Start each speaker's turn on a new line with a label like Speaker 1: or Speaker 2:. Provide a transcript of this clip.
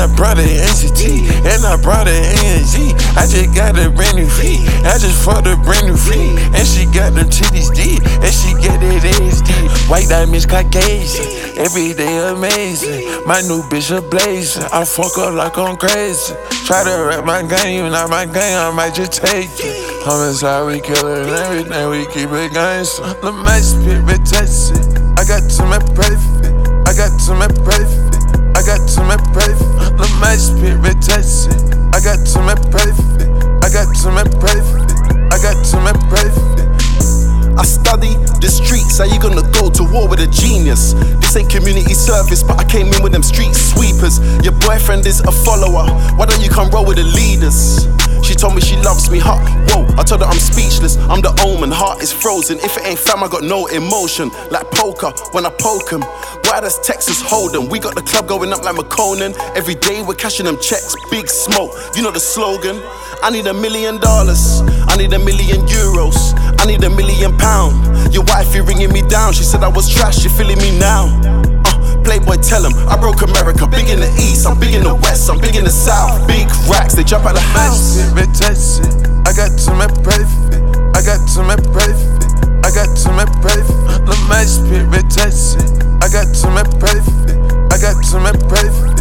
Speaker 1: I brought an NCT, and I brought an ANG. I just got a brand new feet, I just fucked a brand new feet. And she got them titties deep, and she got that ass deep. White diamonds Caucasian, every day amazing. My new bitch a blazing, I fuck up like I'm crazy. Try to rap my gang, you not my gang, I might just take it. Homicide, we kill it, and everything, we keep it gangsta. The match spit, bitch, touch it. I got to my perfect, I got to my perfect, I got to my perfect. The match spit, bitch, touch it. I got to my perfect, I got to my perfect, I got to my perfect.
Speaker 2: I study the streets, how you gonna go to war with a genius? This ain't community service, but I came in with them street sweepers. Your boyfriend is a follower, why don't you come roll with the leaders? She told me she loves me, huh? Whoa, I told her I'm speechless. I'm the omen, heart is frozen. If it ain't fam, I got no emotion. Like poker, when I poke 'em. Why does Texas hold 'em? We got the club going up like McConan. Every day we're cashing them checks, big smoke. You know the slogan. I need $1 million, I need €1 million, I need £1 million. Your wifey ringing me down, she said I was trash, she feeling me now. Playboy, tell him I broke America. Big in the east, I'm big in the west, I'm big in the south. Big racks, they jump out the house.
Speaker 1: I got to my perfect, I got to my perfect, I got to my perfect. The match pit, I got to my perfect, I got to my perfect.